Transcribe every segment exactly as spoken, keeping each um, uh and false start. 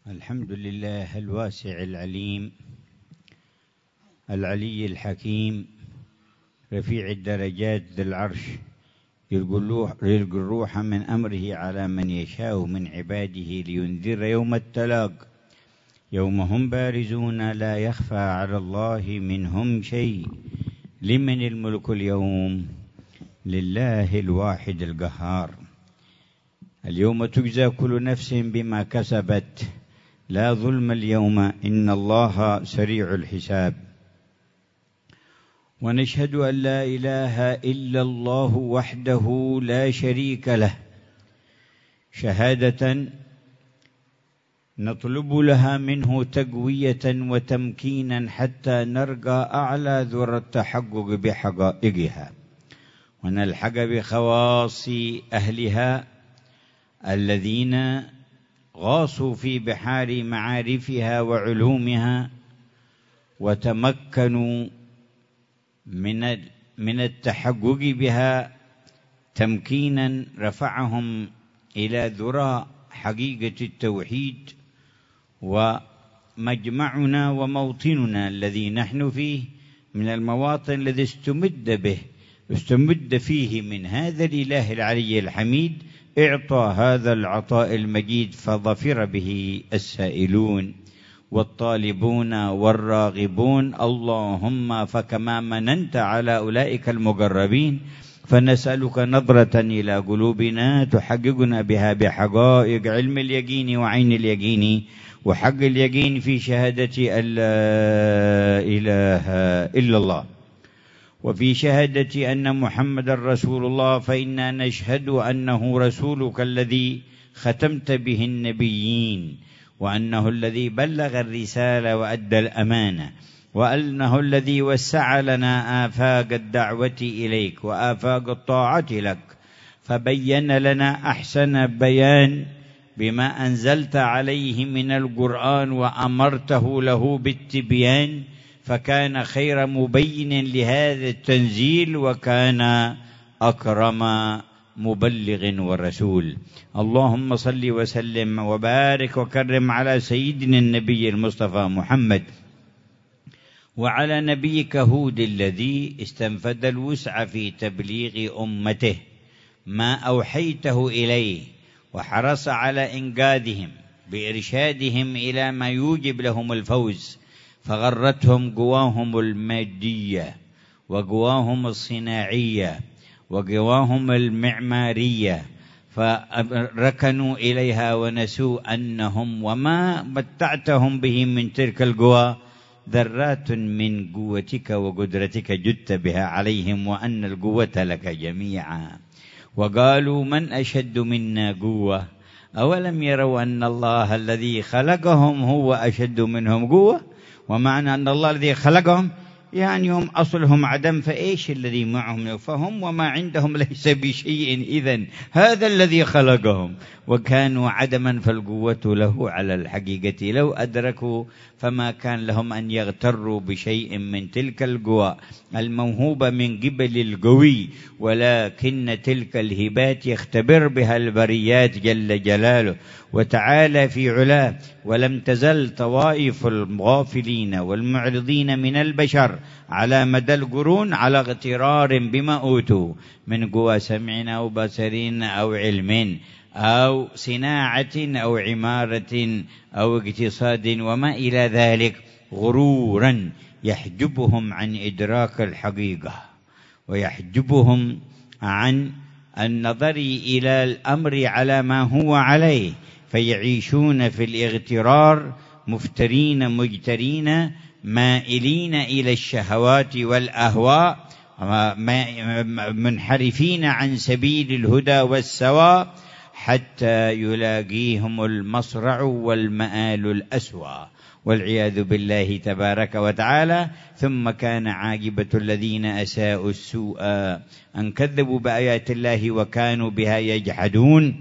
الحمد لله الواسع العليم العلي الحكيم رفيع الدرجات ذي العرش، يلقي الروح من أمره على من يشاء من عباده لينذر يوم التلاق، يوم هم بارزون لا يخفى على الله منهم شيء. لمن الملك اليوم؟ لله الواحد القهار. اليوم تجزى كل نفس بما كسبت، لا ظلم اليوم إن الله سريع الحساب. ونشهد أن لا إله إلا الله وحده لا شريك له، شهادة نطلب لها منه تقوية وتمكينا حتى نرقى أعلى ذرى التحقق بحقائقها، ونلحق بخواص أهلها الذين غاصوا في بحار معارفها وعلومها وتمكنوا من من التحقق بها تمكينا رفعهم إلى ذرى حقيقة التوحيد. ومجمعنا وموطننا الذي نحن فيه من المواطن الذي استمد به استمد فيه من هذا الإله العلي الحميد، اعطى هذا العطاء المجيد فظفر به السائلون والطالبون والراغبون. اللهم فكما مننت على أولئك المقربين فنسألك نظرة إلى قلوبنا تحققنا بها بحقائق علم اليقين وعين اليقين وحق اليقين في شهادة أن لا إله إلا الله وفي شهادة أن محمد رسول الله، فإنا نشهد أنه رسولك الذي ختمت به النبيين، وأنه الذي بلغ الرسالة وأدى الأمانة، وأنه الذي وسع لنا آفاق الدعوة إليك وآفاق الطاعة لك، فبين لنا أحسن بيان بما أنزلت عليه من القرآن وأمرته له بالتبيان، فكان خير مبين لهذا التنزيل وكان أكرم مبلغ ورسول. اللهم صل وسلم وبارك وكرم على سيدنا النبي المصطفى محمد وعلى نبيك هود الذي استنفد الوسع في تبليغ أمته ما أوحيته إليه، وحرص على إنقاذهم بإرشادهم إلى ما يوجب لهم الفوز، فغرتهم قواهم المادية وقواهم الصناعية وقواهم المعمارية، فركنوا إليها ونسوا أنهم وما متعتهم به من تلك القوى ذرات من قوتك وقدرتك جدت بها عليهم، وأن القوة لك جميعا. وقالوا من أشد منا قوة أولم يروا أن الله الذي خلقهم هو أشد منهم قوة؟ ومعنى أن الله الذي خلقهم يعني هم أصلهم عدم، فإيش الذي معهم؟ فهم وما عندهم ليس بشيء، إذن هذا الذي خلقهم وكانوا عدما، فالقوة له على الحقيقة لو أدركوا فما كان لهم أن يغتروا بشيء من تلك القوى الموهوبة من قبل القوي، ولكن تلك الهبات يختبر بها البريات جل جلاله وتعالى في علاه. ولم تزل طوائف الغافلين والمعرضين من البشر على مدى القرون على اغترار بما أوتوا من قوى سمع أو بصر أو علم أو صناعة أو عمارة أو اقتصاد وما إلى ذلك، غرورا يحجبهم عن إدراك الحقيقة ويحجبهم عن النظر إلى الأمر على ما هو عليه، فيعيشون في الاغترار مفترين مجترين مائلين إلى الشهوات والأهواء منحرفين عن سبيل الهدى والسواء، حتى يلاقيهم المصرع والمآل الأسوأ والعياذ بالله تبارك وتعالى. ثم كان عاقبة الذين أساءوا السوء أن كذبوا بآيات الله وكانوا بها يجحدون،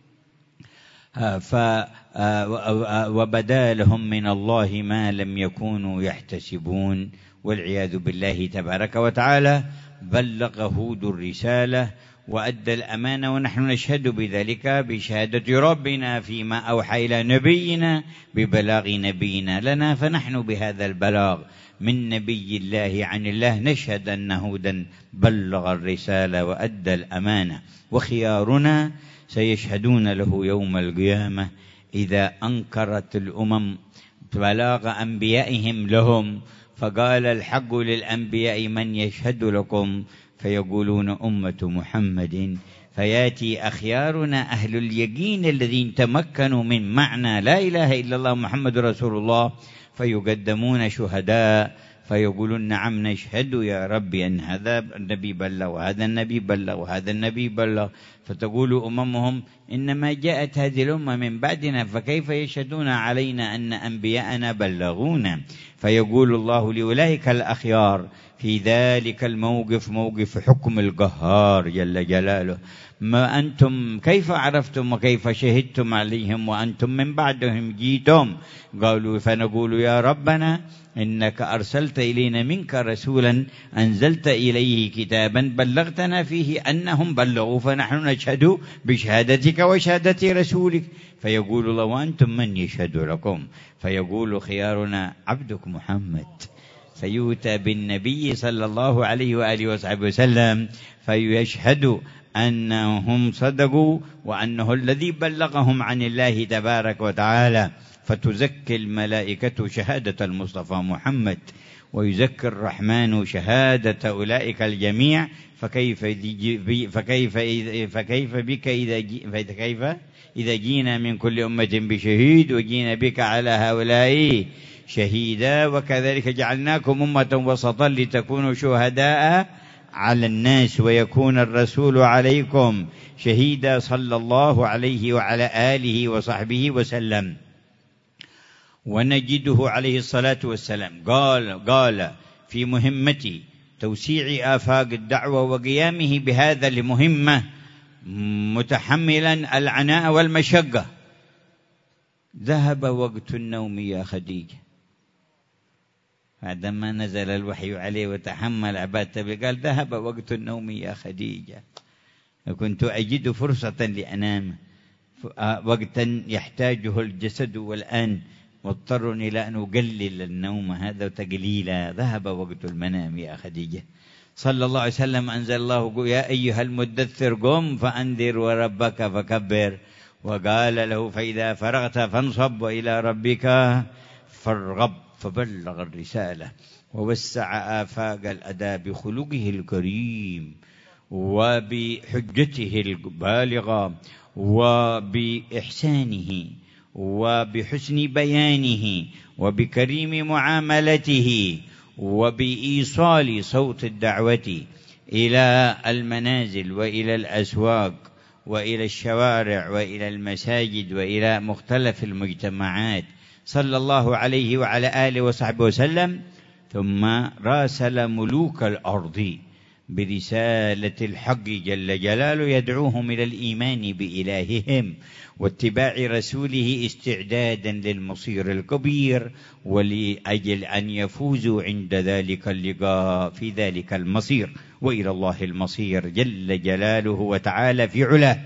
وبدا لهم من الله ما لم يكونوا يحتسبون والعياذ بالله تبارك وتعالى. بلغ هود الرسالة وأدى الأمانة، ونحن نشهد بذلك بشهادة ربنا فيما أوحى إلى نبينا ببلاغ نبينا لنا، فنحن بهذا البلاغ من نبي الله عن الله نشهد أنه بلغ الرسالة وأدى الأمانة. وخيارنا سيشهدون له يوم القيامة إذا أنكرت الأمم بلاغ أنبيائهم لهم، فقال الحق للأنبياء من يشهد لكم، فيقولون أمة محمد، فياتي أخيارنا أهل اليقين الذين تمكنوا من معنى لا إله إلا الله محمد رسول الله، فيقدمون شهداء فيقولون نعم نشهد يا ربي أن هذا النبي بلغ وهذا النبي بلغ وهذا النبي بلغ، فتقول أممهم إنما جاءت هذه الأمة من بعدنا فكيف يشهدون علينا أن أنبياءنا بلغونا؟ فيقول الله لأولئك الأخيار في ذلك الموقف، موقف حكم القهار جل جلاله، ما أنتم كيف عرفتم وكيف شهدتم عليهم وأنتم من بعدهم جيتم؟ قالوا فنقول يا ربنا إنك أرسلت إلينا منك رسولا أنزلت إليه كتابا بلغتنا فيه أنهم بلغوا، فنحن نشهد بشهادتك وشهادة رسولك. فيقول الله وأنتم من يشهد لكم؟ فيقول خيارنا عبدك محمد، فيؤتى بالنبي صلى الله عليه وآله وصحبه وسلم فيشهد أنهم صدقوا وأنه الذي بلغهم عن الله تبارك وتعالى، فتزكي الملائكة شهادة المصطفى محمد، ويزكي الرحمن شهادة أولئك الجميع. فكيف فكيف فكيف بك إذا فكيف إذا جينا من كل أمة بشهيد وجينا بك على هؤلاء شهيدا، وكذلك جعلناكم أمة وسطا لتكونوا شهداء على الناس ويكون الرسول عليكم شهيدا، صلى الله عليه وعلى آله وصحبه وسلم. ونجده عليه الصلاة والسلام قال قال في مهمة توسيع آفاق الدعوة وقيامه بهذا المهمة متحملا العناء والمشقة: ذهب وقت النوم يا خديجة. بعدما نزل الوحي عليه وتحمل عبادته قال ذهب وقت النوم يا خديجة، كنت أجد فرصة لأنام وقتا يحتاجه الجسد، والآن مضطر إلى أن أقلل النوم هذا تقليلا. ذهب وقت المنام يا خديجة. صلى الله عليه وسلم أنزل الله يا أيها المدثر قم فأنذر وربك فكبر، وقال له فإذا فرغت فانصب وإلى ربك فارغب، فبلغ الرسالة ووسع آفاق الأداء بخلقه الكريم وبحجته البالغة وبإحسانه وبحسن بيانه وبكريم معاملته وبإيصال صوت الدعوة إلى المنازل وإلى الأسواق وإلى الشوارع وإلى المساجد وإلى مختلف المجتمعات، صلى الله عليه وعلى آله وصحبه وسلم. ثم راسل ملوك الأرض برسالة الحق جل جلاله يدعوهم إلى الإيمان بإلههم واتباع رسوله استعدادا للمصير الكبير، ولأجل أن يفوزوا عند ذلك اللقاء في ذلك المصير، وإلى الله المصير جل جلاله وتعالى في علاه.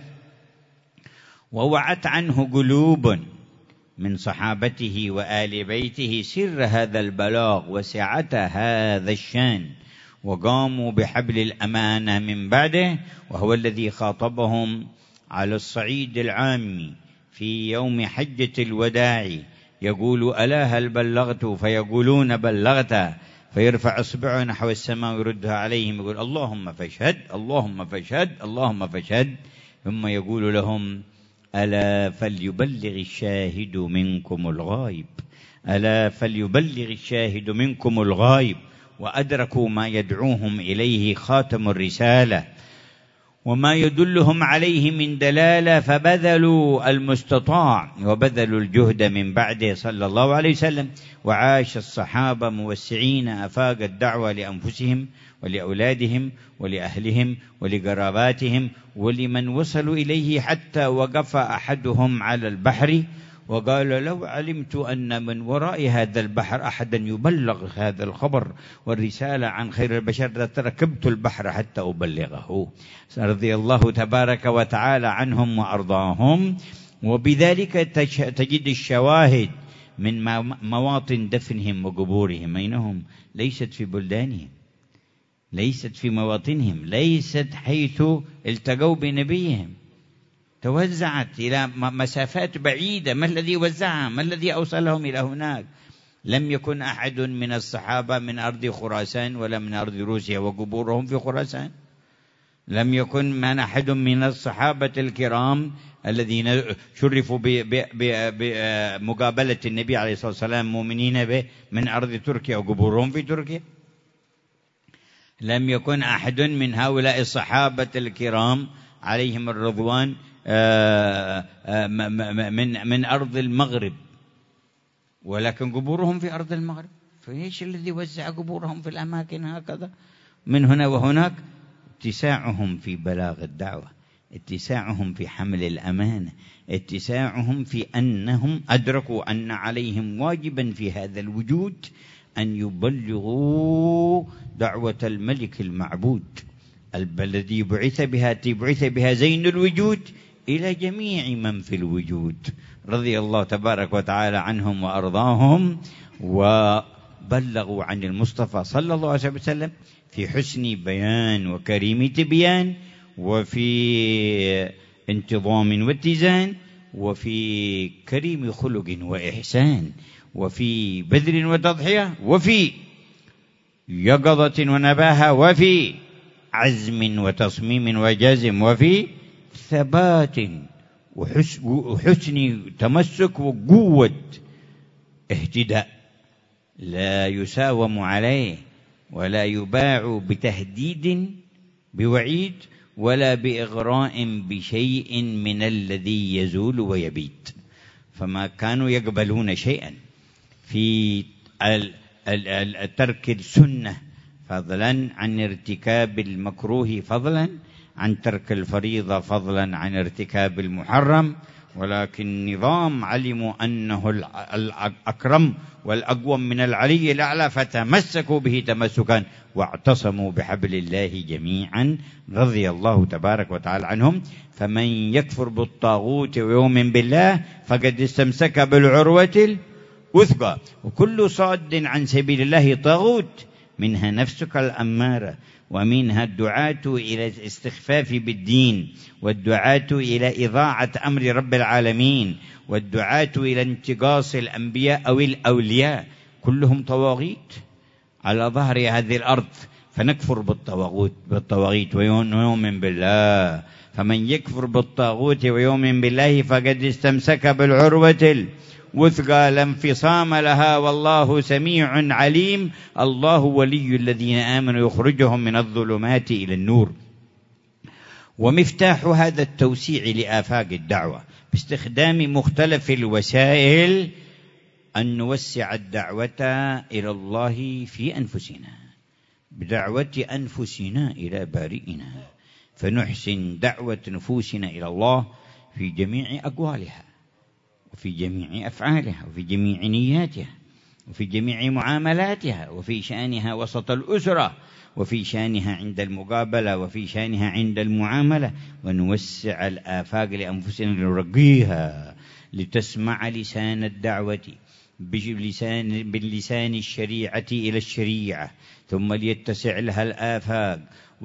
ووعت عنه قلوب من صحابته وآل بيته سر هذا البلاغ وسعة هذا الشان، وقاموا بحبل الأمانة من بعده، وهو الذي خاطبهم على الصعيد العام في يوم حجة الوداع يقول ألا هل بلغت؟ فيقولون بلغت، فيرفع إصبعه نحو السماء ويردها عليهم يقول اللهم فاشهد اللهم فاشهد اللهم فاشهد، ثم يقول لهم ألا فليبلغ الشاهد منكم الغائب، ألا فليبلغ الشاهد منكم الغائب. وأدركوا ما يدعوهم إليه خاتم الرسالة وما يدلهم عليه من دلالة، فبذلوا المستطاع وبذلوا الجهد من بعده صلى الله عليه وسلم. وعاش الصحابة موسعين آفاق الدعوة لأنفسهم ولأولادهم ولأهلهم ولقراباتهم ولمن وصلوا إليه، حتى وقف أحدهم على البحر وقال لو علمت أن من وراء هذا البحر أحدا يبلغ هذا الخبر والرسالة عن خير البشر لتركبت البحر حتى أبلغه. رضي الله تبارك وتعالى عنهم وأرضاهم. وبذلك تجد الشواهد من مواطن دفنهم وقبورهم أينهم؟ ليست في بلدانهم، ليست في مواطنهم، ليست حيث التقوا بنبيهم، توزعت إلى مسافات بعيدة. ما الذي وزعها؟ ما الذي أوصلهم إلى هناك؟ لم يكن أحد من الصحابة من أرض خراسان ولا من أرض روسيا وقبورهم في خراسان. لم يكن من أحد من الصحابة الكرام الذين شرفوا بمقابلة النبي عليه الصلاة والسلام مؤمنين به من أرض تركيا وقبورهم في تركيا. لم يكن أحد من هؤلاء الصحابة الكرام عليهم الرضوان من من أرض المغرب، ولكن قبورهم في أرض المغرب. فإيش الذي وزع قبورهم في الأماكن هكذا من هنا وهناك؟ اتساعهم في بلاغ الدعوة، اتساعهم في حمل الأمانة، اتساعهم في أنهم أدركوا أن عليهم واجبا في هذا الوجود أن يبلغوا دعوة الملك المعبود الذي بعث بها بعث بها زين الوجود إلى جميع من في الوجود. رضي الله تبارك وتعالى عنهم وأرضاهم. وبلغوا عن المصطفى صلى الله عليه وسلم في حسن بيان وكريم تبيان، وفي انتظام واتزان، وفي كريم خلق وإحسان، وفي بذل وتضحية، وفي يقظة ونباهة، وفي عزم وتصميم وجزم، وفي ثبات وحسن تمسك وقوة اهتداء لا يساوم عليه ولا يباع بتهديد بوعيد ولا بإغراء بشيء من الذي يزول ويبيد. فما كانوا يقبلون شيئا في ترك السنة فضلا عن ارتكاب المكروه، فضلا عن ترك الفريضة، فضلا عن ارتكاب المحرم، ولكن نظام علموا أنه الأكرم والأقوم من العلي الأعلى فتمسكوا به تمسكا واعتصموا بحبل الله جميعا. رضي الله تبارك وتعالى عنهم. فمن يكفر بالطاغوت ويؤمن بالله فقد استمسك بالعروة الوثقى. وكل صاد عن سبيل الله طاغوت، منها نفسك الأمارة، ومنها الدعاة إلى الاستخفاف بالدين، والدعاة إلى إضاعة أمر رب العالمين، والدعاة إلى انتقاص الأنبياء أو الأولياء، كلهم طواغيت على ظهر هذه الأرض. فنكفر بالطواغيت بالطواغيت ويؤمن بالله. فمن يكفر بالطاغوت ويؤمن بالله فقد استمسك بالعروة الوثقى لا انفصام لها، والله سميع عليم. الله ولي الذين آمنوا يخرجهم من الظلمات إلى النور. ومفتاح هذا التوسيع لآفاق الدعوة باستخدام مختلف الوسائل أن نوسع الدعوة إلى الله في أنفسنا، بدعوة أنفسنا إلى بارئنا، فنحسن دعوة نفوسنا إلى الله في جميع أقوالها، وفي جميع أفعالها، وفي جميع نياتها، وفي جميع معاملاتها، وفي شأنها وسط الأسرة، وفي شأنها عند المقابلة، وفي شأنها عند المعاملة. ونوسع الآفاق لأنفسنا لنرقيها لتسمع لسان الدعوة بلسان, باللسان الشريعة إلى الشريعة، ثم ليتسع لها الآفاق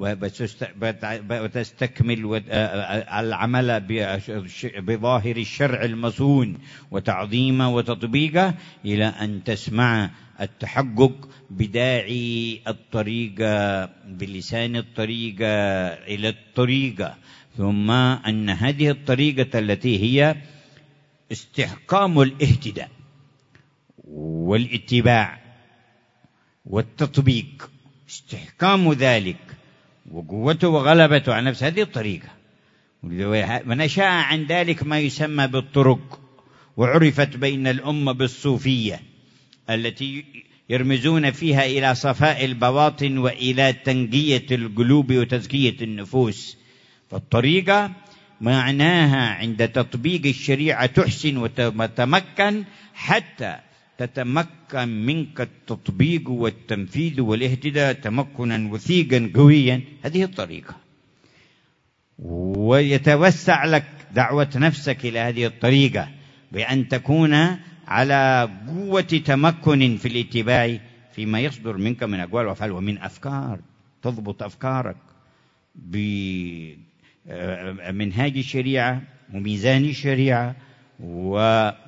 وتستكمل العمل بظاهر الشرع المصون وتعظيمه وتطبيقه إلى أن تسمع التحقق بداعي الطريقة بلسان الطريقة إلى الطريقة، ثم أن هذه الطريقة التي هي استحكام الاهتداء والاتباع والتطبيق، استحكام ذلك وقوته وغلبته على نفس هذه الطريقة. ونشأ عن ذلك ما يسمى بالطرق، وعرفت بين الأمة بالصوفية التي يرمزون فيها إلى صفاء البواطن وإلى تنقية القلوب وتزكية النفوس. فالطريقة معناها عند تطبيق الشريعة تحسن وتتمكن حتى تتمكن منك التطبيق والتنفيذ والاهتداء تمكنا وثيقا قويا. هذه الطريقة، ويتوسع لك دعوة نفسك إلى هذه الطريقة بأن تكون على قوة تمكن في الاتباع فيما يصدر منك من أقوال وأفعال ومن أفكار. تضبط أفكارك بمنهاج الشريعة وميزان الشريعة وحسن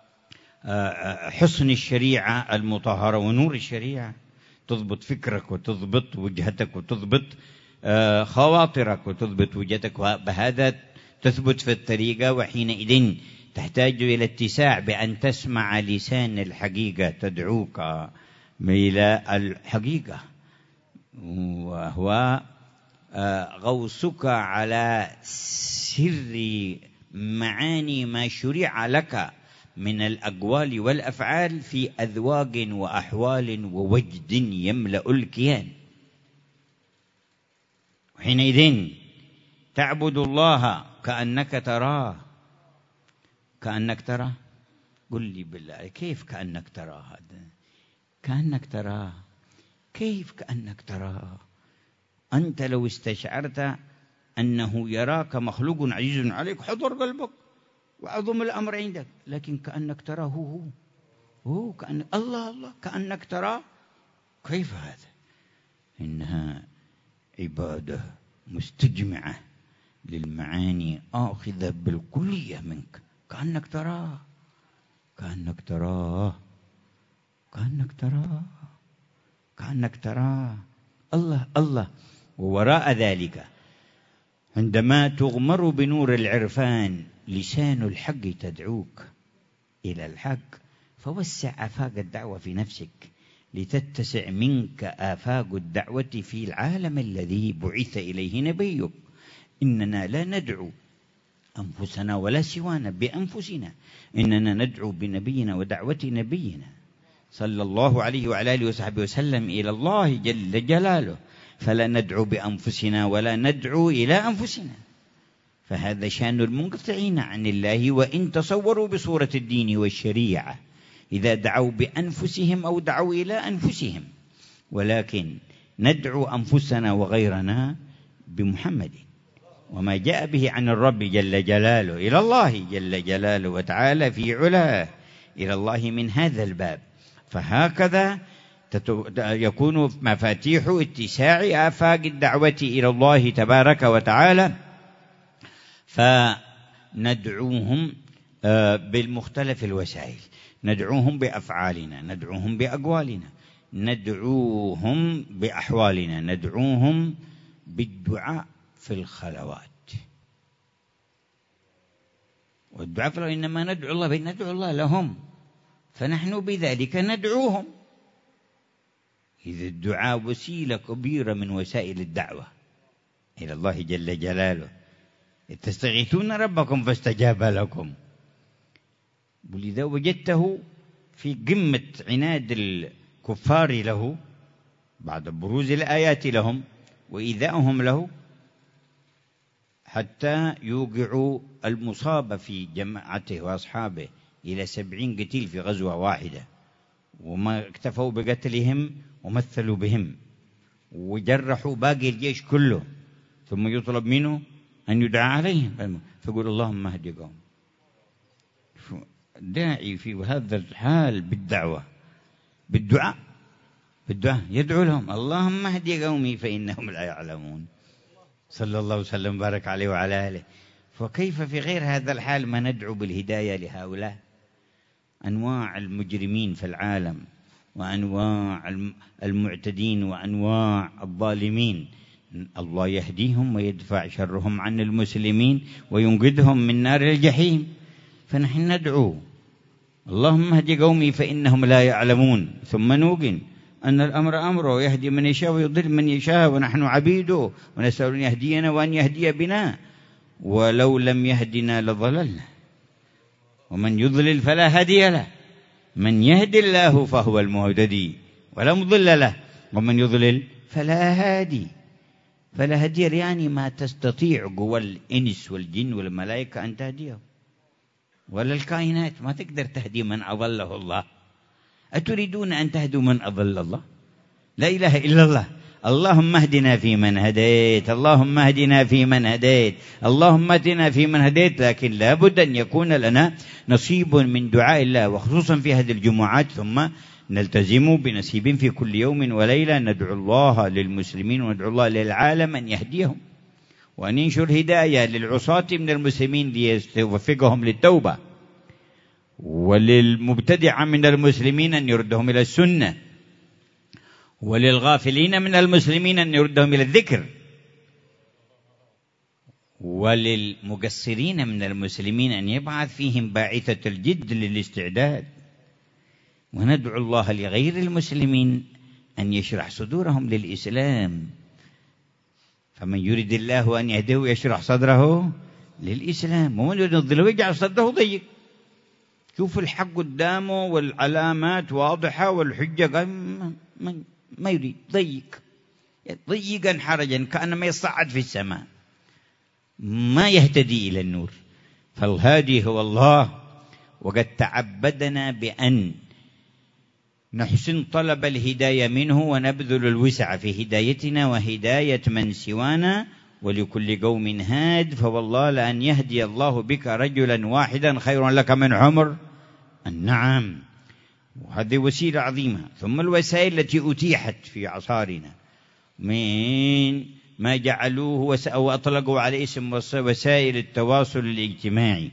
الشريعة المطهرة ونور الشريعة. تضبط فكرك وتضبط وجهتك وتضبط خواطرك وتضبط وجهتك، وبهذا تثبت في الطريقة. وحينئذ تحتاج إلى اتساع بأن تسمع لسان الحقيقة تدعوك إلى الحقيقة، وهو غوصك على سر معاني ما شرع لك من الأقوال والأفعال في أذواق وأحوال ووجد يملأ الكيان. وحينئذ تعبد الله كأنك تراه. كأنك تراه؟ قل لي بالله، كيف كأنك تراه؟ هذا كأنك تراه، كيف كأنك تراه؟ أنت لو استشعرت أنه يراك مخلوق عزيز عليك حضر قلبك وعظم الأمر عندك، لكن كأنك تراه هو هو كأن الله الله كأنك تراه. كيف هذا؟ إنها عبادة مستجمعة للمعاني آخذة بالكلية منك. كأنك تراه، كأنك تراه، كأنك تراه، كأنك تراه. الله الله. ووراء ذلك عندما تغمر بنور العرفان لسان الحق تدعوك إلى الحق، فوسع آفاق الدعوة في نفسك لتتسع منك آفاق الدعوة في العالم الذي بعث إليه نبيك. إننا لا ندعو أنفسنا ولا سوانا بأنفسنا، إننا ندعو بنبينا ودعوة نبينا صلى الله عليه وعلى آله وصحبه وسلم إلى الله جل جلاله. فلا ندعو بأنفسنا ولا ندعو إلى أنفسنا، فهذا شأن المنقطعين عن الله وإن تصوروا بصورة الدين والشريعة إذا دعوا بأنفسهم أو دعوا إلى أنفسهم. ولكن ندعو أنفسنا وغيرنا بمحمد وما جاء به عن الرب جل جلاله إلى الله جل جلاله وتعالى في علاه، إلى الله من هذا الباب. فهكذا يكون مفاتيح اتساع آفاق الدعوة إلى الله تبارك وتعالى. فندعوهم بالمختلف الوسائل، ندعوهم بأفعالنا، ندعوهم بأقوالنا، ندعوهم بأحوالنا، ندعوهم بالدعاء في الخلوات. والدعاء في إنما ندعو الله بين ندعو الله لهم، فنحن بذلك ندعوهم. إذا الدعاء وسيلة كبيرة من وسائل الدعوة إلى الله جل جلاله. تستغيثون ربكم فاستجاب لكم. ولذا وجدته في قمة عناد الكفار له بعد بروز الآيات لهم وإيذائهم له، حتى يوقعوا المصاب في جماعته وأصحابه إلى سبعين قتيل في غزوة واحدة، وما اكتفوا بقتلهم ومثلوا بهم وجرحوا باقي الجيش كله، ثم يطلب منه أن يدعى عليهم فيقول اللهم اهد قوم. داعي في هذا الحال بالدعوة بالدعاء بالدعاء يدعو لهم اللهم اهد قومي فإنهم لا يعلمون. صلى الله وسلم وبارك عليه وعلى آله. فكيف في غير هذا الحال ما ندعو بالهداية لهؤلاء أنواع المجرمين في العالم وأنواع المعتدين وأنواع الظالمين؟ الله يهديهم ويدفع شرهم عن المسلمين وينقذهم من نار الجحيم. فنحن ندعو اللهم اهد قومي فإنهم لا يعلمون، ثم نوقن أن الأمر أمره يهدي من يشاء ويضل من يشاء ونحن عبيده ونسأل أن يهدينا وأن يهدي بنا، ولو لم يهدنا لضللنا ومن يضلل فلا هادي له، من يهد الله فهو المهتدي ولا مضل له ومن يضلل فلا هادي. فلا هدير يعني ما تستطيع قوى الإنس والجن والملائكة أن تهديه، ولا الكائنات ما تقدر تهدي من أضله الله. أتريدون أن تهدوا من أضل الله؟ لا إله إلا الله. اللهم اهدنا فيمن هديت، اللهم اهدنا فيمن هديت، اللهم اهدنا فيمن هديت. لكن لا بد أن يكون لنا نصيب من دعاء الله، وخصوصا في هذه الجمعات، ثم نلتزم بنصيب في كل يوم وليلة ندعو الله للمسلمين وندعو الله للعالم أن يهديهم وأن ينشر هداية للعصاة من المسلمين ليوفقهم للتوبة، وللمبتدع من المسلمين أن يردهم إلى السنة، وللغافلين من المسلمين أن يردهم إلى الذكر، وللمقصرين من المسلمين أن يبعث فيهم باعثة الجد للاستعداد. وندعو الله لغير المسلمين أن يشرح صدورهم للإسلام، فمن يريد الله أن يهديه يشرح صدره للإسلام، ومن يريد الضلال يجعل صدره ضيق. شوف الحق قدامه والعلامات واضحة والحجة ما يريد، ضيق ضيقا حرجا كأنما يصعد في السماء، ما يهتدي إلى النور. فالهادي هو الله، وقد تعبدنا بأن نحسن طلب الهداية منه ونبذل الوسع في هدايتنا وهداية من سوانا، ولكل قوم هاد، فوالله لأن يهدي الله بك رجلا واحدا خير لك من حمر النعم. وهذه وسيلة عظيمة. ثم الوسائل التي أتيحت في عصارنا من ما جعلوه أو أطلقوا على اسم وسائل التواصل الاجتماعي،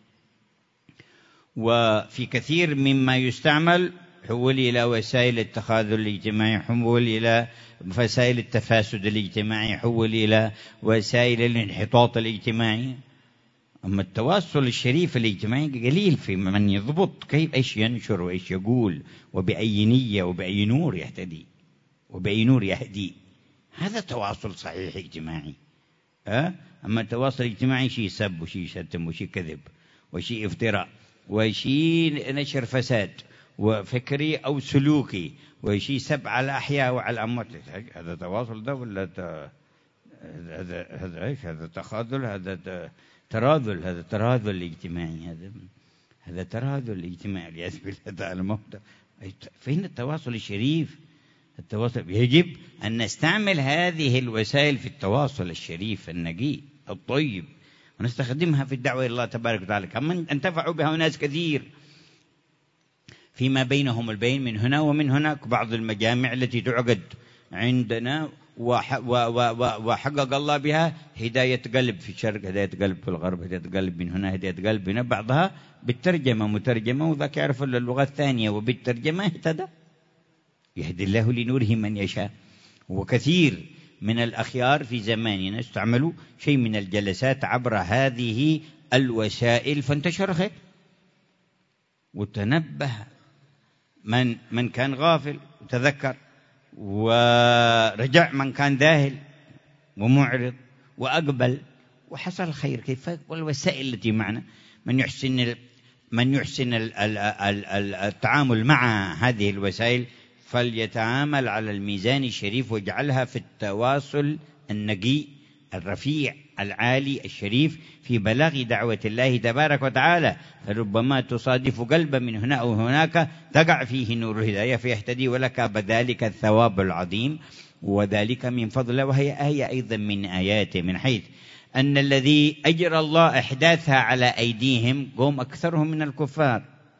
وفي كثير مما يستعمل حول إلى وسائل التخاذل الاجتماعي، حول إلى وسائل التفاسد الاجتماعي، حول إلى وسائل الانحطاط الاجتماعي. أما التواصل الشريف الاجتماعي قليل في من يضبط كيف إيش ينشر وإيش يقول وبأي نية وبأي نور يهتدي وبأي نور يهدي. هذا تواصل صحيح اجتماعي. أه؟ أما التواصل الاجتماعي شيء سب وشيء شتم وشيء كذب وشيء افتراء وشيء نشر فساد وفكري أو سلوكي وشيء سب على الأحياء وعلى الأموات. هذا تواصل ده ولا ت... هذا هذا ايش؟ هذا تخاذل، هذا تراذل، هذا تراذل اجتماعي، هذا هذا تراذل اجتماعي والعياذ بالله تعالى. فين التواصل الشريف؟ التواصل يجب أن نستعمل هذه الوسائل في التواصل الشريف النقي الطيب، ونستخدمها في الدعوة إلى الله تبارك وتعالى. كما انتفعوا بها ناس كثير فيما بينهم البين من هنا ومن هناك. بعض المجامع التي تعقد عندنا وحقق الله بها هداية قلب في الشرق، هداية قلب في الغرب، هداية قلب من هنا، هداية قلب هنا، بعضها بالترجمة مترجمة وذاك يعرف اللغة الثانية وبالترجمة اهتدى. يهدي الله لنوره من يشاء. وكثير من الأخيار في زماننا استعملوا شيء من الجلسات عبر هذه الوسائل فانتشر خير، وتنبه من من كان غافل وتذكر، ورجع من كان ذاهل ومعرض وأقبل وحصل خير. كيف؟ والوسائل التي معنا من يحسن من يحسن التعامل مع هذه الوسائل فليتعامل على الميزان الشريف ويجعلها في التواصل النقي الرفيع العالي الشريف في بلاغ دعوة الله تبارك وتعالى. فربما تصادف قلبا من هنا أو هناك تقع فيه نور الهداية فيهتدي، ولك بذلك الثواب العظيم، وذلك من فضله. وهي آية أيضا من آياته، من حيث أن الذي أجرى الله إحداثها على أيديهم قوم أكثرهم من الكفار،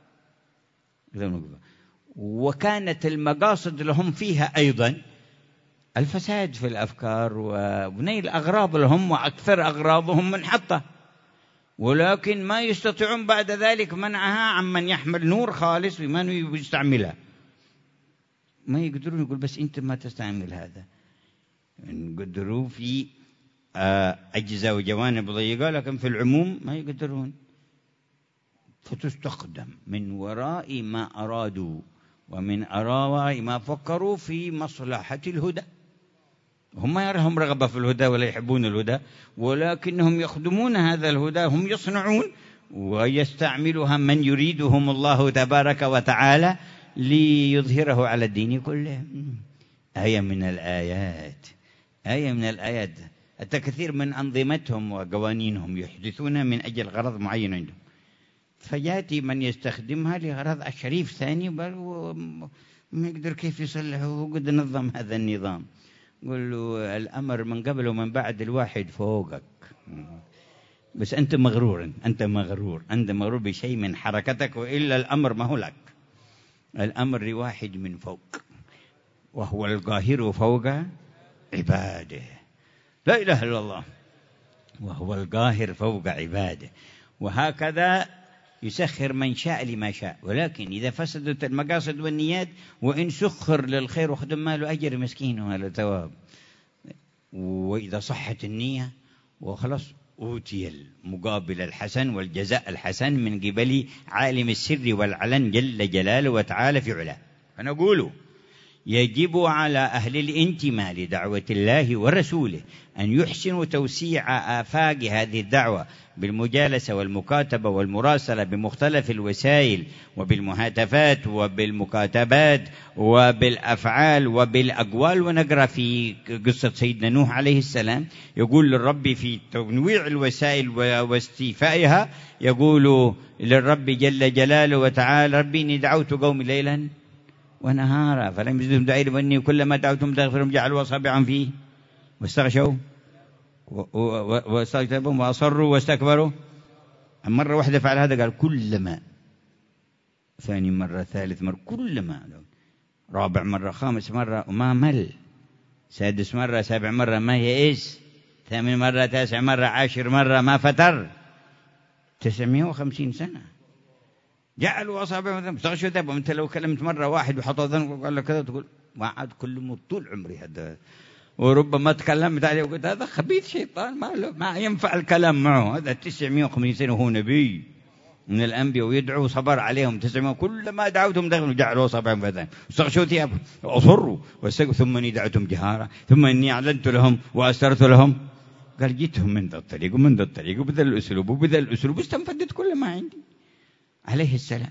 وكانت المقاصد لهم فيها أيضا الفساد في الأفكار ونيل أغراض لهم، وأكثر أغراضهم منحطة، ولكن ما يستطيعون بعد ذلك منعها عمن يحمل نور خالص بما يستعملها. ما يقدرون. يقول بس أنت ما تستعمل هذا. يقدروا في أجزاء وجوانب ضيقة، لكن في العموم ما يقدرون. فتستخدم من وراء ما أرادوا ومن وراء ما فكروا في مصلحة الهدى. هم ما يرهم رغبة في الهدى ولا يحبون الهدى، ولكنهم يخدمون هذا الهدى، هم يصنعون ويستعملها من يريدهم الله تبارك وتعالى ليظهره على الدين كله. آية من الآيات آية من الآيات. حتى كثير من أنظمتهم وقوانينهم يحدثونها من أجل غرض معين عندهم، فيأتي من يستخدمها لغرض شريف ثاني ما يقدر كيف يصلحه، هو قد نظم هذا النظام. قل له الأمر من قبل ومن بعد الواحد فوقك، بس أنت مغرور، أنت مغرور أنت مغرور بشيء من حركتك، وإلا الأمر ما هو لك، الأمر لواحد من فوق، وهو القاهر فوق عباده. لا إله إلا الله. وهو القاهر فوق عباده. وهكذا يسخر من شاء لما شاء، ولكن إذا فسدت المقاصد والنيات، وإن سخر للخير وخدم ماله أجر مسكين ولا ثواب، وإذا صحت النية وخلص أوتي المقابل الحسن والجزاء الحسن من قبل عالم السر والعلن جل جلاله وتعالى في علاه. فنقول يجب على أهل الانتماء لدعوة الله ورسوله أن يحسنوا توسيع آفاق هذه الدعوة بالمجالسة والمكاتبة والمراسلة بمختلف الوسائل، وبالمهاتفات وبالمكاتبات وبالأفعال وبالأقوال. ونقرأ في قصة سيدنا نوح عليه السلام يقول للرب في تنويع الوسائل واستيفائها، يقول للرب جل جلاله وتعالى: ربي إني دعوت قومي ليلا ونهارا فلم يزدهم دعائي وإني كلما دعوتهم تغفرهم جعلوا أصابعهم فيه واستغشوا واستكبروا وأصروا واستكبروا. مرة واحدة فعل هذا، قال كلما، ثاني مرة، ثالث مرة، كلما، رابع مرة، خامس مرة وما مل، سادس مرة، سابع مرة ما يئس، ثامن مرة، تاسع مرة، عاشر مرة ما فتر. تسعمائة وخمسين سنة جعلوا أصابعهم استغشوا ثيابهم. أنت لو كلمت مرة واحد وحطوا ذنب وقال لك كذا، تقول ما عاد كل طول عمري هذا. وربما تكلمت عليه وقلت هذا خبيث شيطان، ما له ما ينفع الكلام معه، هذا تسعمائة وخمسين سنة وهو نبي من الأنبياء ويدعو صبر عليهم تسعمائة، كل ما دعوتهم دخلوا جعلوا أصابعهم في الآذان استغشوا ثيابهم وأصروا واستكبروا، ثم إني دعوتهم جهارا ثم إني أعلنت لهم وأسررت لهم. قال جيتهم من ذا الطريق ومن ذا الطريق وبذا الأسلوب وبذا الأسلوب، استنفدت كل ما عندي. عليه السلام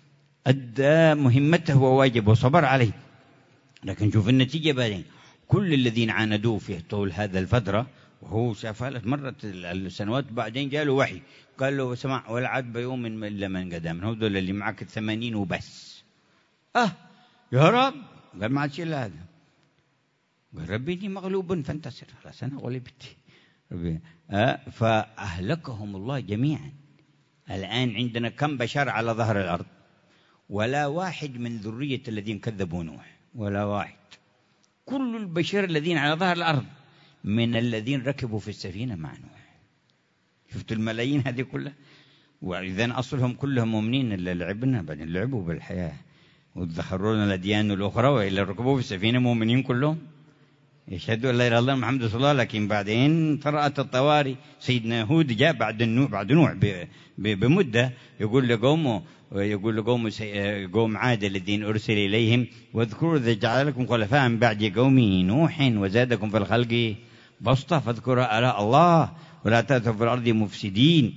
أدى مهمته وواجبه وصبر عليه، لكن شوف النتيجة بعدين. كل الذين عاندوه في طول هذا الفترة، وهو شافالت مرة السنوات، بعدين جاله وحي قال له سمع ولا عاد بيوم إلا من قدام، هو دول اللي معك الثمانين وبس. آه يا رب، قال ما عاد شيء إلا هذا. قال ربي إني مغلوب فانتصر، خلاص أنا غلبت ربي. آه فأهلكهم الله جميعا. الآن عندنا كم بشر على ظهر الأرض؟ ولا واحد من ذرية الذين كذبوا نوح، ولا واحد. كل البشر الذين على ظهر الأرض من الذين ركبوا في السفينة مع نوح. شفت الملايين هذه كلها، وإذا أصلهم كلهم مؤمنين اللي لعبنا، بعدين لعبوا بالحياة وتذخرون الأديان الأخرى، وإلا ركبوا في السفينة مؤمنين كلهم يشهدوا أن لا إله إلا الله محمد رسول الله. لكن بعدين طرأت الطوارئ. سيدنا هود جاء بعد نوح بعد نوح بمدة، يقول لقومه يقول لقوم قوم عاد الذين أرسل إليهم واذكروا إذ جعل لكم خلفاء من بعد قوم نوح وزادكم في الخلق بسطة فاذكروا آلاء الله ولا تأتوا في الأرض مفسدين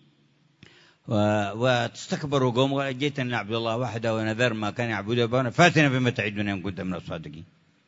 وتستكبروا قوم جئتنا نعبد الله وحده ونذر ما كان يعبد آباؤنا فاتنا بما تعدنا إن كنت من الصادقين.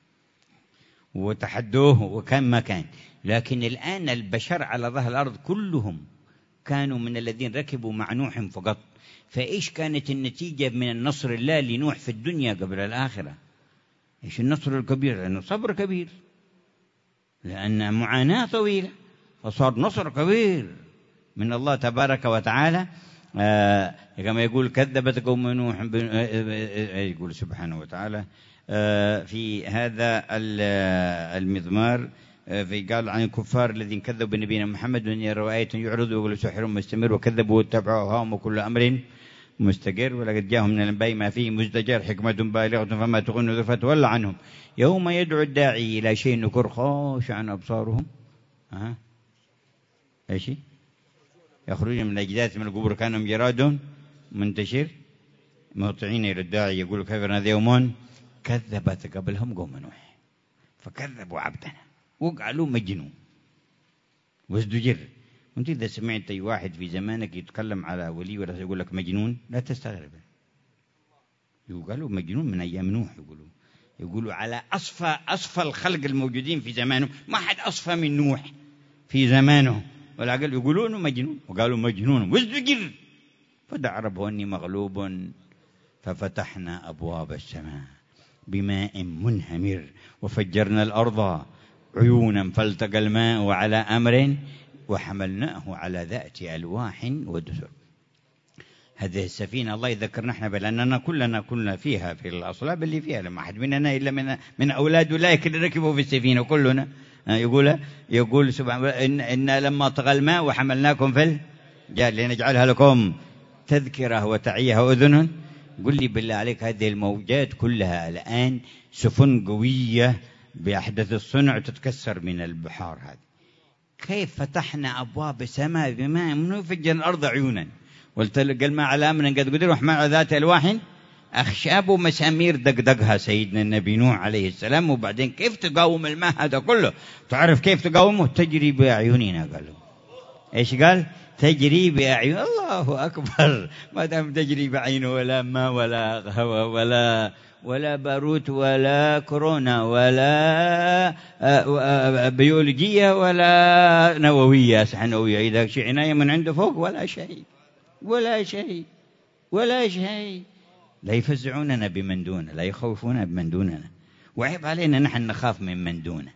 وتحدوه وكان ما كان. لكن الآن البشر على ظهر الأرض كلهم كانوا من الذين ركبوا مع نوح فقط. فإيش كانت النتيجة من النصر الله لنوح في الدنيا قبل الآخرة؟ إيش النصر الكبير؟ لأنه صبر كبير، لأن معاناة طويلة، فصار نصر كبير من الله تبارك وتعالى. آه كما يقول كذبت قوم نوح يقول سبحانه وتعالى آه في هذا المضمار في قال عن الكفار الذين كذبوا بنبينا محمد وإن يروا آية يعرضوا ويقولوا سحر مستمر وكذبوا واتبعوا هواهم وكل أمر مستقر ولقد جاءهم من الأنباء ما فيه مزدجر حكمة بالغة فما تغن النذر فتولى عنهم يوم يدعو الداعي إلى شيء نكر خاشعا أبصارهم ها ايش يخرجون من الأجداث من القبور كانهم جراد منتشر مهطعين إلى الداعي يقول كيف هذا يوم كذبت قبلهم قوم نوح فكذبوا عبدنا وقالوا مجنون وازدجر. وانت إذا سمعت أي واحد في زمانك يتكلم على ولي ولا يقول لك مجنون لا تستغرب. يقولوا مجنون من أيام نوح، يقولوا يقولوا على أصفى أصفى الخلق الموجودين في زمانه، ما حد أصفى من نوح في زمانه، والعقل يقولون مجنون، وقالوا مجنون وازدجر، فدعا ربه أني مغلوب ففتحنا أبواب السماء بماء منهمر وفجرنا الأرض عيونا فالتقى الماء على أمر وحملناه على ذات ألواح ودسر. هذه السفينة الله يذكرنا احنا بها، لأننا كلنا كنا فيها في الأصلاب اللي فيها، لما أحد مننا إلا من من أولاد أولئك اللي ركبوا في السفينة كلنا. يقول يقول سبحانه إن, إن لما طغى الماء وحملناكم في الجار لنجعلها لكم تذكرة وتعيها أذن. قل لي بالله عليك، هذه الموجات كلها الآن سفن قوية بأحدث الصنع تتكسر من البحار هذه، كيف فتحنا أبواب السماء بماء منه فجر الأرض عيونا والتلقى الماء على أمر قد قدر وحمل ذات ألواح أخشاب ومسامير دقدقها سيدنا النبي نوح عليه السلام. وبعدين كيف تقاوم الماء هذا كله؟ تعرف كيف تقاومه؟ تجري بأعيننا. قالوا إيش قال؟ تجري بأعين. الله أكبر، ما دام تجري بعينه ولا ماء ولا هواء ولا ولا باروت ولا كورونا ولا بيولوجية ولا نووية نووية، إذا شيء عناية من عنده فوق ولا شيء ولا شيء ولا شيء. لا يفزعوننا بمن دونه، لا يخوفوننا بمن دوننا، وعيب علينا نحن نخاف من من دونه.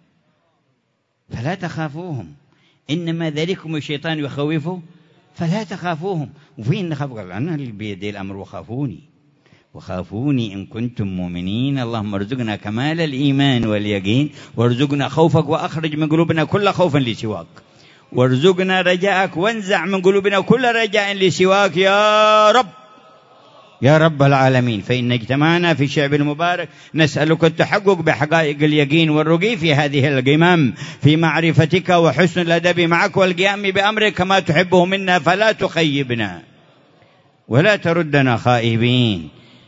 فلا تخافوهم إنما ذلكم الشيطان يخوفه فلا تخافوهم. وفين نخاف؟ قال أنا اللي بيدي الأمر وخافوني وخافوني إن كنتم مؤمنين. اللهم ارزقنا كمال الإيمان واليقين، وارزقنا خوفك وأخرج من قلوبنا كل خوف لسواك، وارزقنا رجاءك وانزع من قلوبنا كل رجاء لسواك يا رب يا رب العالمين. فإن اجتمعنا في الشعب المبارك نسألك التحقق بحقائق اليقين والرقي في هذه القمم في معرفتك وحسن الأدب معك والقيام بأمرك كما تحبه منا، فلا تخيبنا ولا تردنا خائبين.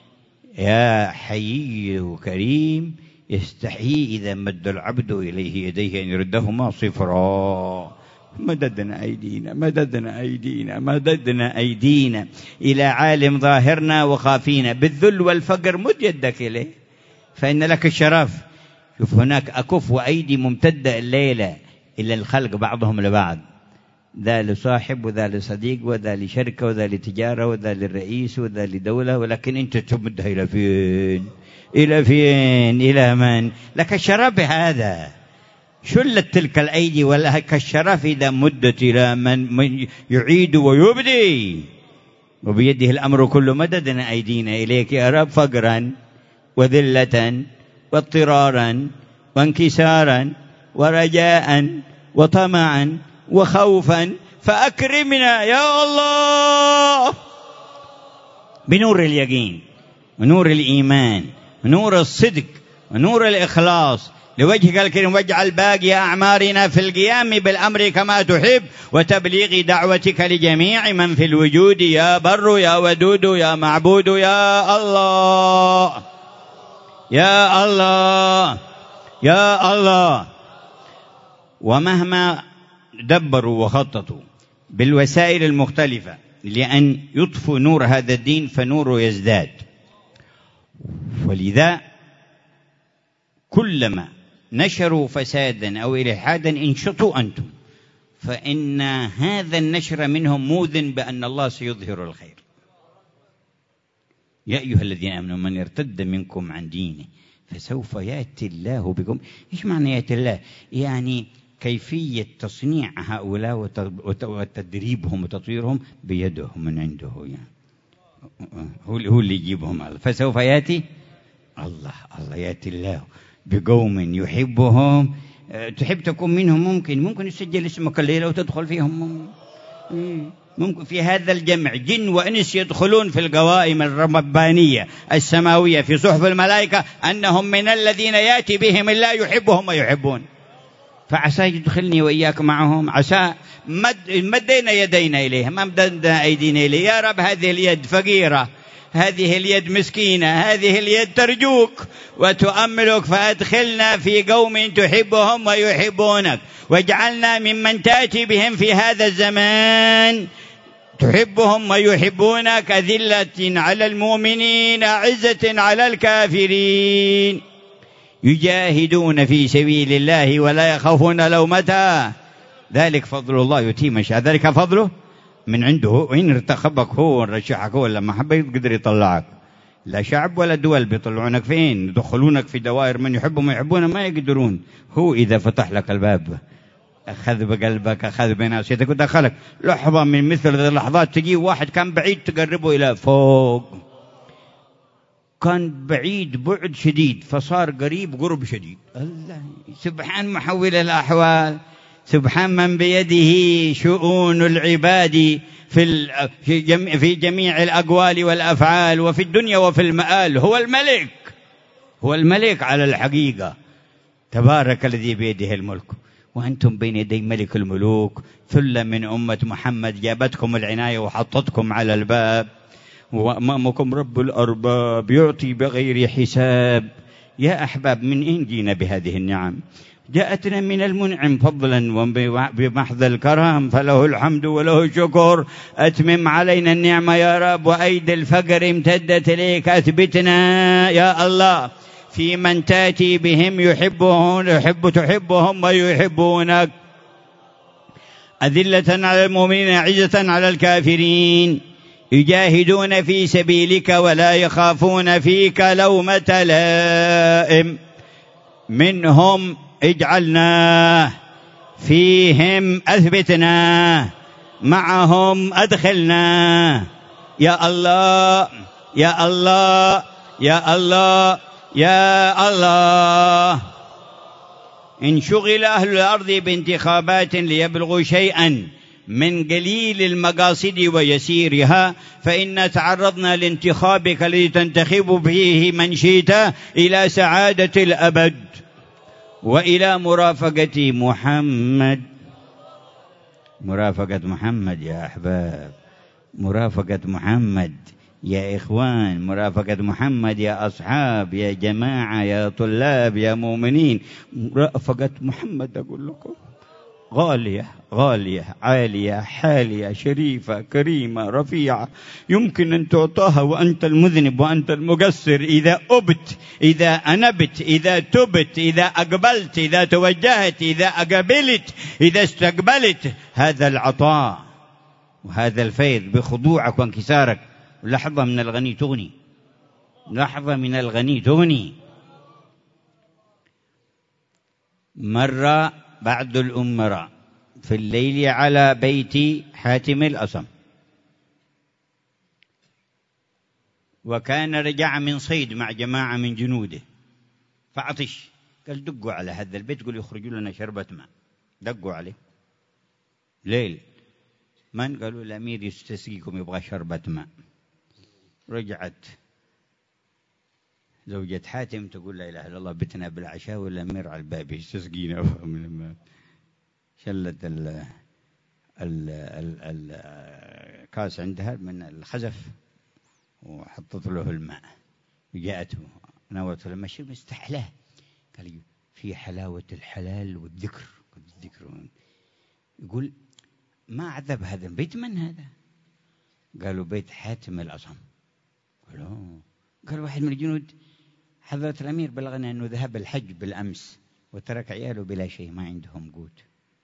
يا حي كريم يستحيي إذا مد العبد إليه يديه أن يردهما صفرا. مددنا أيدينا مددنا أيدينا مددنا أيدينا إلى عالم ظاهرنا وخافينا بالذل والفقر، مد يدك إليه فإن لك الشرف. شوف هناك أكف وأيدي ممتدة الليلة إلى الخلق بعضهم لبعض، ذا لصاحب وذا لصديق وذا لشركة وذا لتجارة وذا للرئيس وذا لدولة، ولكن أنت تمدها إلى فين؟ إلى فين؟ إلى من؟ لك الشرف بهذا. شلت تلك الأيدي ولك الشرف إذا مدت إلى من يعيد ويبدي وبيده الأمر كله. مددنا أيدينا إليك يا رب فقرا وذلة واضطرارا وانكسارا ورجاء وطمعا وخوفا، فأكرمنا يا الله بنور اليقين ونور الإيمان ونور الصدق ونور الإخلاص لوجهك الكريم، واجعل باقي أعمارنا في القيام بالأمر كما تحب وتبليغ دعوتك لجميع من في الوجود يا بر يا ودود يا معبود يا الله يا الله يا الله. ومهما دبروا وخططوا بالوسائل المختلفة لأن يطفوا نور هذا الدين فنوره يزداد، ولذا كلما نشروا فسادا أو إلحادا انشطوا أنتم، فإن هذا النشر منهم موذن بأن الله سيظهر الخير. يا أيها الذين آمنوا من يرتد منكم عن دينه فسوف يأتي الله بكم. إيش معنى يأتي الله؟ يعني كيفية تصنيع هؤلاء وتدريبهم وتطويرهم بيده من عنده، يعني هو اللي يجيبهم. فسوف يأتي الله الله يأتي الله بقوم يحبهم. تحب تكون منهم، ممكن ممكن يسجل اسمك الليلة وتدخل فيهم. ممكن في هذا الجمع جن وإنس يدخلون في القوائم الربانية السماوية في صحف الملائكة أنهم من الذين يأتي بهم الله يحبهم ويحبون. فعسى يدخلني وإياك معهم. عسى مد مدينا يدينا إليه، ما مددنا أيدينا إليه. يا رب هذه اليد فقيرة، هذه اليد مسكينة، هذه اليد ترجوك وتؤملك، فأدخلنا في قوم تحبهم ويحبونك، واجعلنا ممن تأتي بهم في هذا الزمان تحبهم ويحبونك، أذلة على المؤمنين أعزة على الكافرين. يجاهدون في سبيل الله ولا يخافون لومة، ذلك فضل الله يؤتيه من يشاء، ذلك فضله من عنده. وإن ارتخبك هو ورشحك هو لما حب يقدر يطلعك، لا شعب ولا دول بيطلعونك فين، يدخلونك في دوائر من يحبهم ويحبون ما يقدرون. هو إذا فتح لك الباب أخذ بقلبك، أخذ بناصيتك ودخلك. لحظة من مثل هذه اللحظات تجي واحد كان بعيد تقربه إلى فوق، كان بعيد بعد شديد فصار قريب قرب شديد. الله سبحان محول الأحوال، سبحان من بيده شؤون العباد في في جميع الأقوال والأفعال وفي الدنيا وفي المآل. هو الملك، هو الملك على الحقيقة، تبارك الذي بيده الملك وأنتم بين يدي ملك الملوك. ثلة من أمة محمد جابتكم العناية وحطتكم على الباب، وأمامكم رب الأرباب يعطي بغير حساب. يا أحباب، من أين جينا بهذه النعم؟ جاءتنا من المنعم فضلا وبمحض الكرم، فله الحمد وله الشكر. أتمم علينا النعمة يا رب، وأيدي الفقر امتدت إليك، أثبتنا يا الله في من تأتي بهم يحبون يحب تحبهم ويحبونك. أذلة على المؤمنين عزة على الكافرين، يجاهدون في سبيلك ولا يخافون فيك لومة لائم. منهم اجعلنا، فيهم أثبتنا، معهم أدخلنا. يا الله يا الله يا الله يا الله. إن شغل أهل الأرض بانتخابات ليبلغوا شيئا من قليل المقاصد ويسيرها، فإن تعرضنا لانتخابك الذي تنتخب فيه من شئت إلى سعادة الأبد وإلى مرافقة محمد. مرافقة محمد يا أحباب، مرافقة محمد يا إخوان، مرافقة محمد يا أصحاب، يا جماعة، يا طلاب، يا مؤمنين. مرافقة محمد أقول لكم غالية غالية عالية حالية شريفة كريمة رفيعة، يمكن أن تعطاها وأنت المذنب وأنت المقصر، إذا أبت، إذا أنبت، إذا تبت، إذا أقبلت، إذا توجهت، إذا أقبلت، إذا استقبلت هذا العطاء وهذا الفيض بخضوعك وانكسارك. لحظة من الغني تغني، لحظة من الغني تغني. مر بعض الأمراء في الليل على بيت حاتم الأصم، وكان رجع من صيد مع جماعة من جنوده فعطش، قال دقوا على هذا البيت قالوا يخرجوا لنا شربة ماء. دقوا عليه ليل، من قالوا الأمير يستسقيكم يبغى شربة ماء. رجعت زوجة حاتم تقول لا إله إلا الله، بتنا بالعشاء والأمير على الباب يستسقينا من الماء. شلت ال ال ال الكاس عندها من الخزف وحطت له الماء، وجاءته ناولته لما شرب استحلاه، قال في حلاوة الحلال والذكر والذكر. يقول ما عذب هذا البيت، من هذا؟ قالوا بيت حاتم الأصم. قالوا قال واحد من الجنود حضرة الأمير بلغنا أنه ذهب الحج بالأمس وترك عياله بلا شيء، ما عندهم قوت.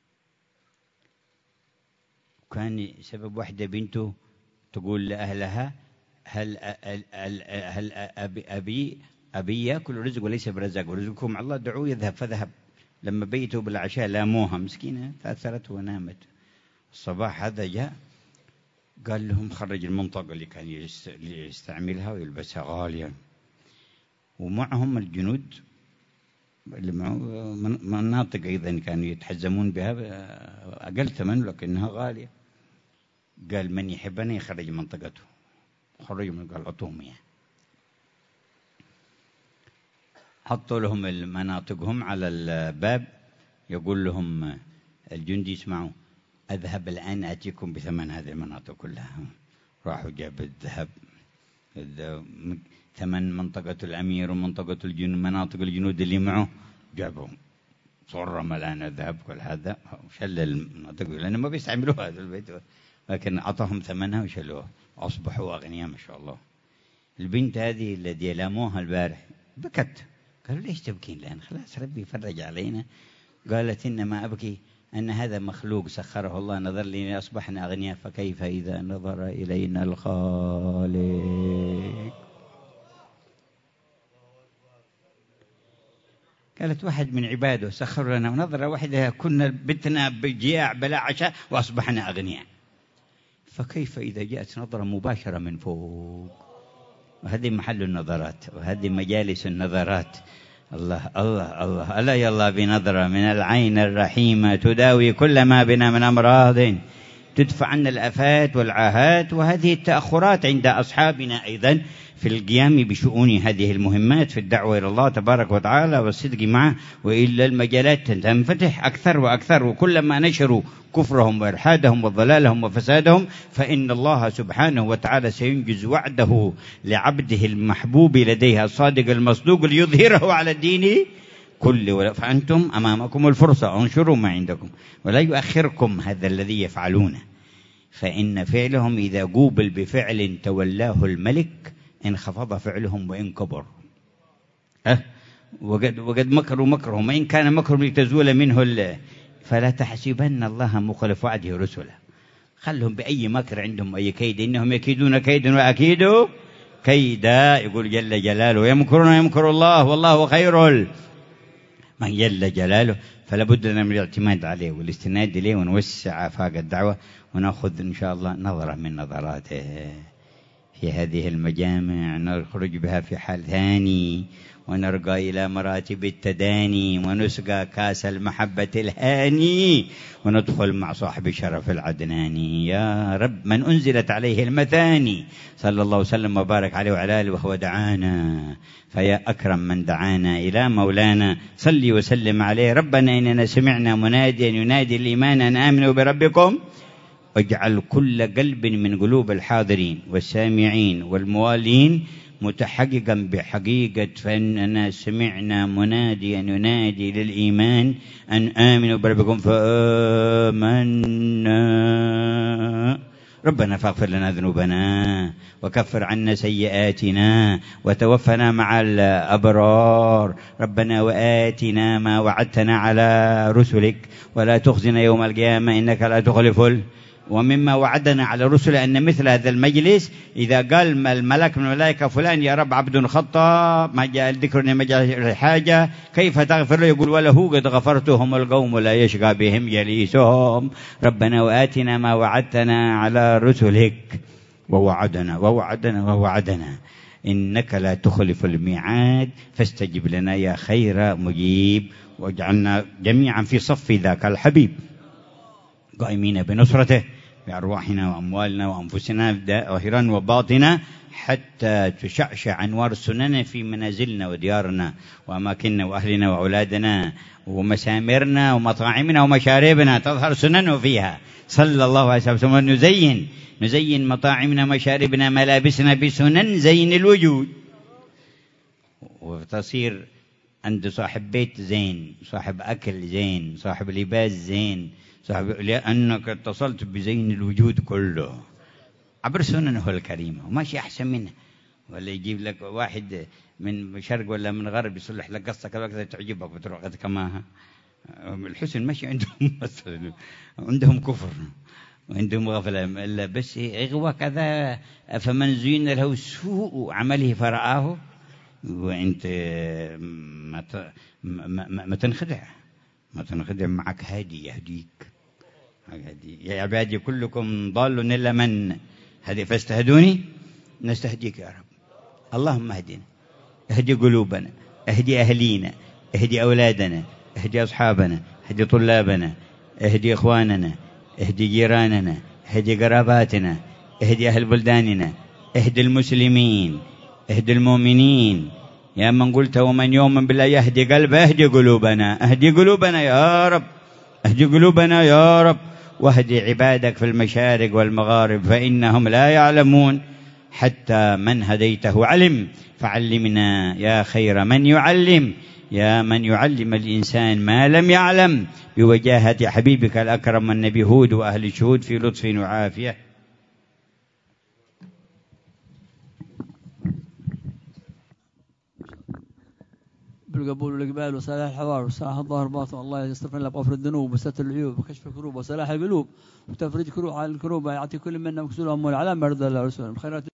كان سبب واحدة بنته تقول لأهلها هل هل هل أبي أبي أبي يأكل رزق وليس برزق، ورزقكم الله دعوه يذهب. فذهب، لما بيتوا بالعشاء لاموها مسكينة تأثرت ونامت. الصباح هذا جاء قال لهم خرج المنطقة اللي كان يستعملها ويلبسها غالية، ومعهم الجنود اللي معه مناطق أيضا كانوا يتحزمون بها أقل ثمن لكنها غالية. قال من يحبني يخرج منطقته، خرج من قال أعطوهم إياه. حطوا لهم مناطقهم على الباب، يقول لهم الجندي اسمعوا أذهب الآن أتيكم بثمن هذه المناطق كلها. راحوا جاب الذهب، ثمن منطقة الأمير ومنطقة الجنود، مناطق الجنود اللي معه جابوا صورة ملانة ذهب كل هذا، وشل المناطق لأنه ما بيستعملوها هذا البيت، لكن أعطاهم ثمنها وشلوها، أصبحوا أغنياء ما شاء الله. البنت هذه الذي لاموها البارح بكت، قالوا ليش تبكين الآن؟ خلاص ربي يفرج علينا. قالت إنما أبكي أن هذا مخلوق سخره الله نظر لي أصبحنا أغنياء، فكيف إذا نظر إلينا الخالق. قالت واحد من عباده سخر لنا ونظرة واحدة كنا بتنا بجياع بلا عشاء وأصبحنا أغنياء، فكيف إذا جاءت نظرة مباشرة من فوق. وهذه محل النظرات وهذه مجالس النظرات. الله الله الله ألا يلا بنظرة من العين الرحيمة تداوي كل ما بنا من أمراض، تدفع عنا الآفات والعاهات. وهذه التأخرات عند أصحابنا أيضا في القيام بشؤون هذه المهمات في الدعوة إلى الله تبارك وتعالى والصدق معه، وإلا المجالات تنفتح أكثر وأكثر. وكلما نشروا كفرهم وإلحادهم وضلالهم وفسادهم فإن الله سبحانه وتعالى سينجز وعده لعبده المحبوب لديه الصادق المصدوق ليظهره على الدين كله. فأنتم أمامكم الفرصة، انشروا ما عندكم ولا يؤخركم هذا الذي يفعلونه، فإن فعلهم إذا قوبل بفعل تولاه الملك انخفض فعلهم وإن كبر. أه وقد, وقد مكروا مكرهم وإن كان مكرهم لتزول منه الله، فلا تحسبن الله مخلف وعده رسله. خلهم بأي مكر عندهم أي كيد، إنهم يكيدون كيدا وأكيدوا كيدا. يقول جل جلاله يمكرون يمكر الله والله خير من جل جلاله. فلا بد لنا من الاعتماد عليه والاستناد إليه، ونوسع آفاق الدعوة ونأخذ إن شاء الله نظرة من نظراته في هذه المجامع، نخرج بها في حال ثاني، ونرقى إلى مراتب التداني، ونسقى كاس المحبة الهاني، وندخل مع صاحب الشرف العدناني. يا رب من أنزلت عليه المثاني صلى الله وسلم وبارك عليه وعلى آله وهو دعانا، فيا أكرم من دعانا إلى مولانا صلي وسلم عليه. ربنا إننا سمعنا مناديا ينادي الإيمان أن آمنوا بربكم واجعل كل قلب من قلوب الحاضرين والسامعين والموالين متحققا بحقيقة فإننا سمعنا مناديا ينادي للإيمان أن آمنوا بربكم فآمنا. ربنا فاغفر لنا ذنوبنا وكفر عنا سيئاتنا وتوفنا مع الأبرار. ربنا وآتنا ما وعدتنا على رسلك ولا تخزنا يوم القيامة إنك لا تخلف ال ومما وعدنا على الرسل أن مثل هذا المجلس إذا قال الملك من الملائكة فلان يا رب عبد خطأ ما جاء ذكرني ما جاء حاجة كيف تغفر له؟ يقول وله قد غفرتهم القوم لا يشقى بهم جليسهم. ربنا وآتنا ما وعدتنا على رسلك ووعدنا ووعدنا ووعدنا إنك لا تخلف الميعاد فاستجب لنا يا خير مجيب، واجعلنا جميعا في صف ذاك الحبيب قائمين بنصرته بأرواحنا وأموالنا وأنفسنا ظاهرا وباطنا حتى تشعشع أنوار السنن في منازلنا وديارنا وأماكننا وأهلنا وأولادنا ومسامرنا ومطاعمنا ومشاربنا تظهر سننه فيها صلى الله عليه وسلم. نزين نزين مطاعمنا ومشاربنا ملابسنا بسنن زين الوجود، وتصير عند صاحب بيت زين، صاحب أكل زين، صاحب لباس زين، صاحب لأنك اتصلت بزين الوجود كله عبر سننه الكريمة وماشي أحسن منه. ولا يجيب لك واحد من شرق ولا من غرب يصلح لك قصتك الوقت تعجبك بتروح كماها. الحسن ماشي عندهم مثلا عندهم كفر وعندهم غفلة إلا بس إغوى كذا. فمن زين له سوء عمله فرآه وأنت ما ما ما تنخدع ما تنخدع معك هادي يهديك. يا عبادي كلكم ضال إلا من هدي فاستهدوني نستهديك يا رب. اللهم اهدنا، اهدي قلوبنا، اهدي أهلينا، اهدي أولادنا، اهدي أصحابنا، اهدي طلابنا، اهدي إخواننا، اهدي جيراننا، اهدي قراباتنا، اهدي أهل بلداننا، اهدي المسلمين، اهدي المؤمنين. يا من قلت ومن يؤمن بالله يهدي قلبه اهدي قلوبنا، اهدي قلوبنا يا رب، اهدي قلوبنا يا رب، واهدي عبادك في المشارق والمغارب فإنهم لا يعلمون حتى من هديته علم. فعلمنا يا خير من يعلم، يا من يعلم الإنسان ما لم يعلم بوجاهة حبيبك الأكرم النبي هود وأهل الشهود في لطف وعافية. القبول والإقبال وصلاح الحوار وصلاح الظاهر باطن. الله يستغفر لنا بغفر الذنوب وستر العيوب وكشف الكروب وصلاح القلوب وتفريج كروب على الكروب. يعطي كل منا مكسور أمور على مرضى الله ورسوله.